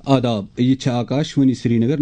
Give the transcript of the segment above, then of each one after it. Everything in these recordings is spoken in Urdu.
آداب یہ آکاشوانی سری نگر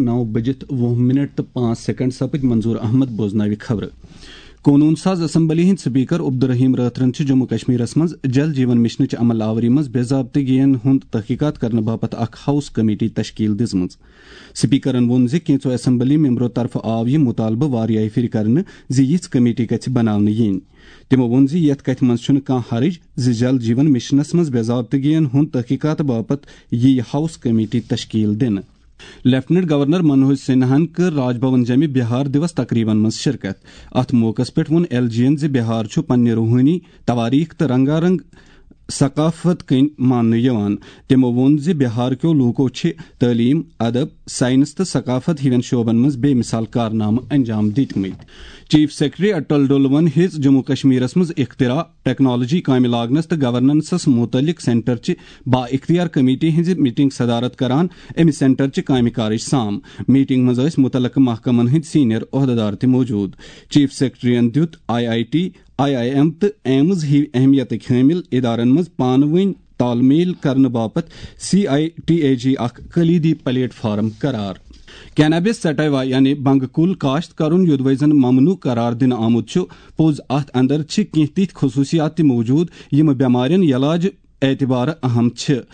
9:20 سپد منظور احمد بوزناوی خبر قونون ساز اسمبلی ہند سپیکر عبدالرحیم راترن جموں کشمیرس مز جل جیون مشن عمل آوری مز بے ضابطگین ہند تحقیقات کرنے باپت اخ ہاؤس کمیٹی تشکیل دزم سپیکرن وون کینچو اسمبلی ممبرو طرف آو یہ مطالبہ واریاہ پھر کرنے یہ کمیٹی گژھِ بناونہٕ یِنۍ تمو وون یتھ کتھ مز چھُنہٕ کانٛہہ حرج جل جیون مشنس مز بے ضابطگین ہند تحقیقات باپت یہ ہاؤس کمیٹی تشکیل دن لیفٹننٹ گورنر منوج سنہاہن کر راج بھون جمع بہار دیوس تقریبن مز شرکت ات موقع پہ وون ایل جی ین بہار پنہ روحانی تواریخ تو رنگا رنگ ثقافت کن ماننے تمو وون بہار کیو لوکو تعلیم ادب سائنس تو ثقافت ہون شعبن مز بے مثال کارنامہ انجام دتمت چیف سیکرٹری اٹل ڈول ون ہز جموں کشمیرس مز اختراع ٹیکنالوجی کامہ لاگنس تو گورننسس متعلق سینٹر با اختیار کمیٹی ہز میٹنگ صدارت کران امہ سینٹر کامہ کارج سام میٹنگ مز متعلقہ محکمن ہند سینئر عہدیدار تہ موجود چیف سیکرٹری دت IIT IIM تو ایمز ہی اہمیت حامل ادارن مز پانوین تال میل کرنے باپت CITAG اخ کلیدی پلیٹ فارم قرار کینابس سٹیوا یعنی بنگ کل کاشت کرن یودوے زن ممنوع قرار دن آمت پوز ات اندر کینہ تتھ خصوصیات موجود یم بیمارین علاج اعتبار اہم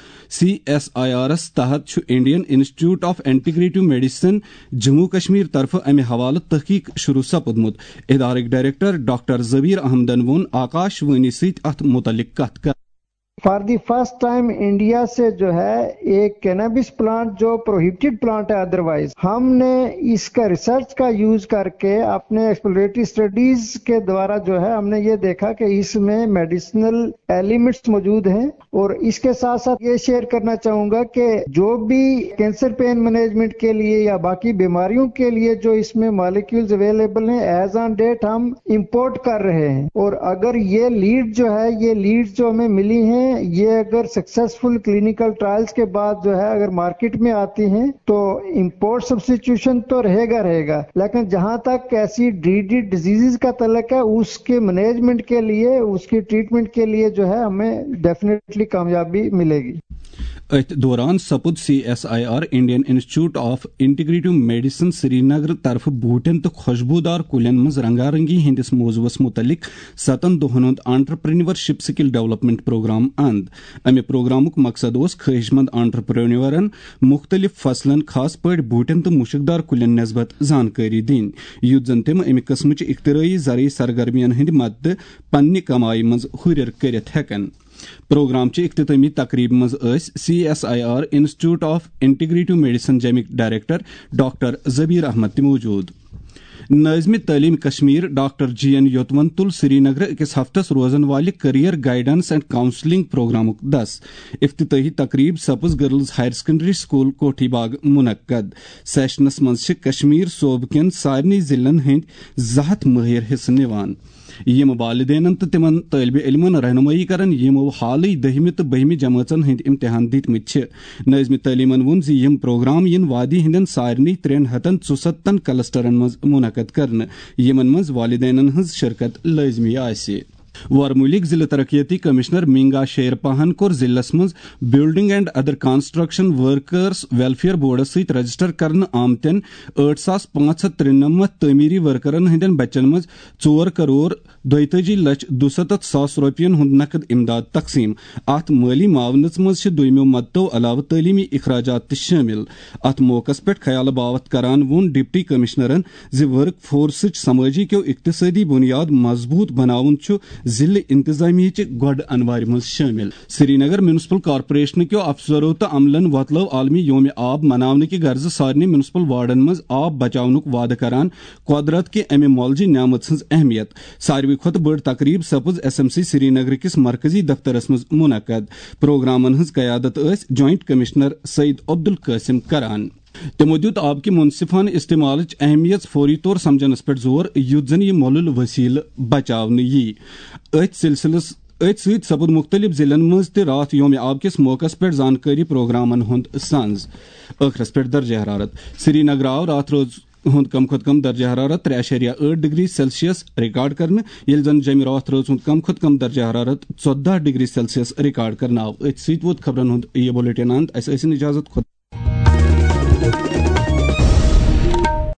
CSIR تحت Indian institute of integrative medicine Jammu Kashmir طرف امہ حوالہ تحقیق شروع سپدمت ادارک ڈائریکٹر ڈاکٹر زبیر احمدن وون آکاشوانی ست ات متعلق کت کر for the first time India سے جو ہے ایک کینابس پلانٹ جو پروہیبٹڈ پلانٹ ہے ادروائز ہم نے اس کا ریسرچ کا یوز کر کے اپنے ایکسپلوریٹری اسٹڈیز کے دوارا جو ہے ہم نے یہ دیکھا کہ اس میں میڈیسنل ایلیمنٹس موجود ہیں اور اس کے ساتھ ساتھ یہ شیئر کرنا چاہوں گا کہ جو بھی کینسر پین مینجمنٹ کے لیے یا باقی بیماریوں کے لیے جو اس میں مالیکیولز اویلیبل ہیں ایز آن ڈیٹ ہم امپورٹ کر رہے ہیں اور اگر یہ لیڈ جو ہے یہ لیڈ جو ہمیں ملی ہیں یہ اگر سکسیسفل کلینکل ٹرائلز کے بعد جو ہے اگر مارکیٹ میں آتی ہیں تو امپورٹ سبسٹیٹیوشن تو رہے گا لیکن جہاں تک ایسی ڈریڈڈ ڈیزیز کا تعلق ہے اس کے مینجمنٹ کے لیے اس کی ٹریٹمنٹ کے لیے جو ہے ہمیں ڈیفینیٹلی کامیابی ملے گی. ات دوران سپد CSIR Indian institute of integrative medicine Srinagar طرف بوٹن تو خوشبودار کلین مز رنگا رنگی ہندس موضوعس متعلق 7 دہن ہند انٹرپرینورشپ سکل ڈیولپمنٹ پروگرام اند امہ پروگرامک مقصد خواہش مند انٹرپرینورن مختلف فصلن خاص پٲٹھۍ بوٹن تو مشکدار کلین نسبت زانکاری دن یُتھ زن تم امہ قسمچ اختراعی زرعی سرگرمین ہند مدد پنہ کمائی مز ہُریر کرتھ ہیکن. پروگرام چہ اختتامی تقریب مز CSIR institute of integrative medicine جمک ڈائریکٹر ڈاکٹر زبیر احمد تہ موجود. ناظم تعلیم کشمیر ڈاکٹر GN یوتون تل سری نگر اکس ہفتس روزن والہ کیریئر گائیڈنس اینڈ کاؤنسلنگ پروگرامک افتتاحی تقریب سپز girls higher secondary school Kothi Bagh منعقد. سیشنس مز کشمیر صوبہ کین سارنی ضلعن ہند 200 ماہر حصہ نوان یم والدین تو تمن طالب علمن رہنمائی کرن یمو حالی 10 تو 12 جماعتن ہند امتحان دتمت. ناظم تعلیمن وون یم پروگرام ین وادی ہندن سارنی 364 کلسٹرن مز منعقد کرنے یمن مز والدینن ہز شرکت لازمی آسہ. وارمولک ضلع ترقیاتی کمشنر منگا شیرپاہن کور ضلع مز building and other construction workers welfare بورڈس ست رجسٹر کرنے آمتین 8,593 تعمیری ورکرن ہندین بچن مز 4,42,62,000 روپین ہند نقد امداد تقسیم. ات مالی معاونت مز دویمو مدتو علاوہ تعلیمی اخراجات تہ شامل. ات موقع پہ خیال باوت کران وون ڈپٹی کمشنرن ورک فورسچ سماجی کیو اقتصادی بنیاد مضبوط بناون ضلع انتظامیہ گۄڈ انوار مز شامل. سری نگر میونسپل کارپوریشن کیو افسرو تو عملن وتلو عالمی یوم آب مناونہ کہ غرض سارنی میونسپل وارڈن مز آب بچاونک وعدہ کران قدرت کہ امہ مولجہ نعمت ہز اہمیت. ساروی کھت بڑ تقریب سپز SMC سری نگر کس مرکزی دفترس مز منعقد. پروگرامن ہز قیادت جوائنٹ کمشنر سعید عبدالقاسم کران. تمو دت آب کہ منصفانہ استعمال اہمیت فوری طور سمجھنس پہ زور یُتھ زن یہ مولل وسیلہ بچاونہ یی. ات ست سپد مختلف ضلعن مز تہ رات یوم آب کس موقع پہ زانکاری پروگرامن ہند سنز. ٲخرس پہ درجہ حرارت سری نگر آو رات روز ہند کم کھت کم درجہ حرارت 3.8 ڈگری سیلسیس ریکارڈ کرنے یل زن جمع رات روز ہند کم کھت کم درجہ حرارت 14 ڈگری سیلسیس ریکارڈ کرنا آو. ات ست ووت خبرن ہند یہ بلیٹن اند. اس اجازت.